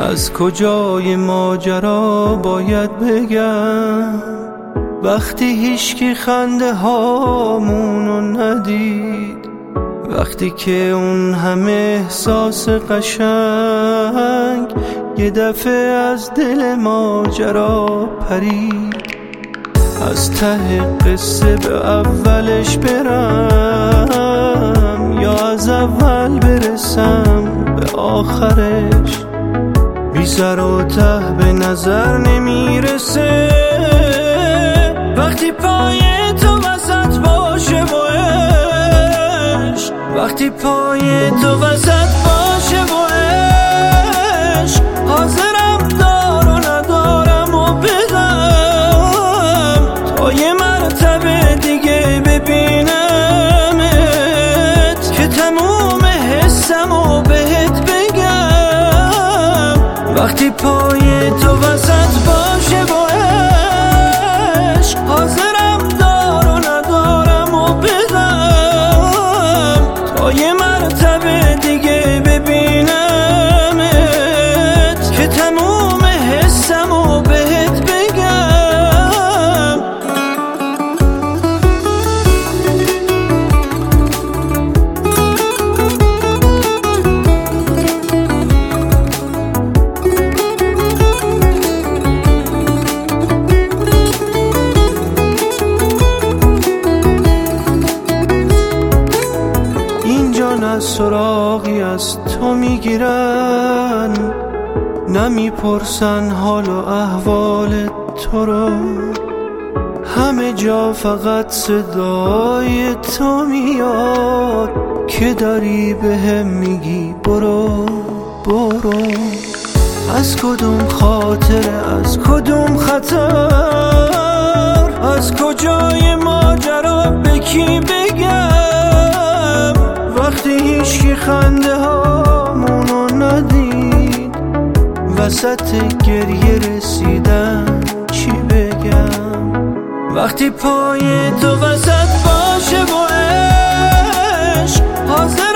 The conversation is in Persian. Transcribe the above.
از کجای ماجرا باید بگم وقتی هیچکی خنده هامونو ندید، وقتی که اون همه احساس قشنگ یه دفعه از دل ماجرا پرید. از ته قصه به اولش برم یا از اول برسم به آخرش، بی سر و ته به نظر نمیرسه وقتی پای تو وسط باشه با عشق، وقتی پای تو وسط باشه با عشق. حاضرم دار و ندارم و بدم تا یه مرتبه دیگه ببینمت که تموم حسم و بهت بگم وقتی پای تو وسط باشه با عشق. حاضرم دار و ندارم و بدم تا یه مرتبه دیگه ببینمت که تموم حسم و بهت بگم. نه سراغی از تو میگیرن، نمیپرسن حال و احوال تو رو، همه جا فقط صدای تو میاد که داری بهم میگی برو برو. از کدوم خاطره، از کدوم خطر، از کجای ماجرا به کی بگم وقتی هیچکی خنده هامونو ندید، وسط گریه رسیدن چی بگم وقتی پای تو وسط باشه با عشق. حاضر